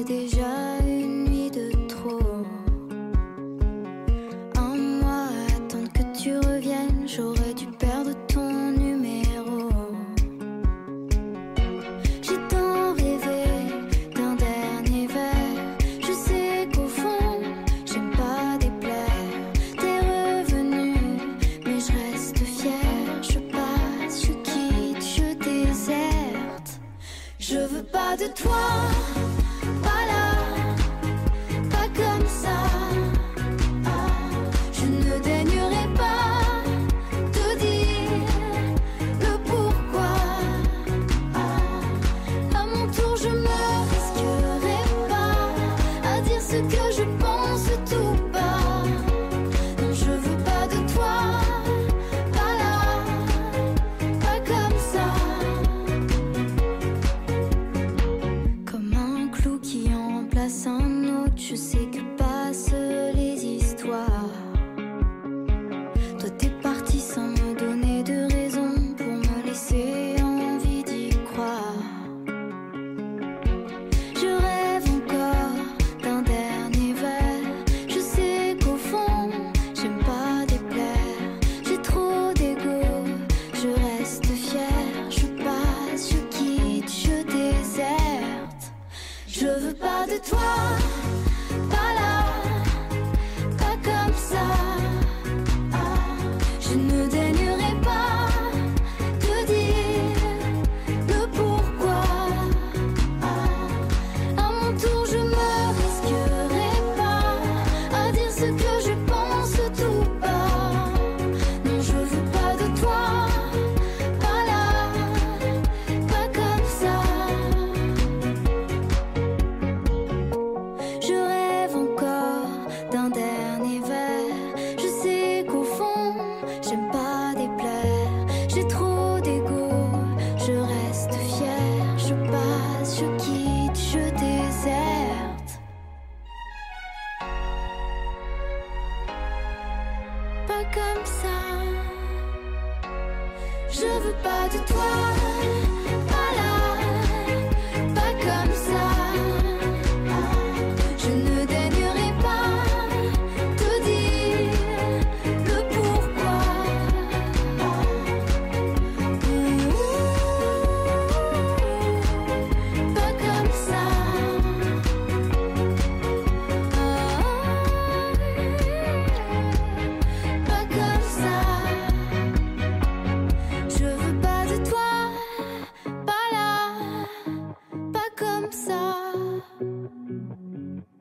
déjà une nuit de trop. Un mois à attendre que tu reviennes, j'aurais dû perdre ton numéro. J'ai tant rêvé d'un dernier verre. Je sais qu'au fond, j'aime pas déplaire. T'es revenu, mais je reste fière. Je passe, je quitte, je déserte. Je veux pas de toi, pas là, pas comme ça. Je ne daignerai pas te dire le pourquoi. À mon tour je me risquerai pas à dire ce que je pense tout bas. Non, je veux pas de toi, pas là, pas comme ça. Comme un clou qui en remplace un autre, je sais que passent les histoires. Toi t'es parti sans me donner de raison pour me laisser envie d'y croire. Je rêve encore d'un dernier verre. Je sais qu'au fond j'aime pas déplaire. J'ai trop d'ego, je reste fière. Je passe, je quitte, je déserte. Je veux pas de toi, pas là, pas comme ça. Je ne daignerai pas te dire le pourquoi. À mon tour je me risquerai pas à dire ce que je pense tout bas. Non, je veux pas de toi, pas là, pas comme ça. Je rêve encore d'un dernier verre. Je sais qu'au fond j'aime pas déplaire. J'ai trop d'ego, je reste fière. Je passe, je quitte, je déserte. Pas comme ça. Je veux pas de toi, pas là, pas comme ça. Je ne daignerai pas te dire le pourquoi. Pas comme ça. Pas comme ça. Je veux pas de toi, pas là, pas comme ça.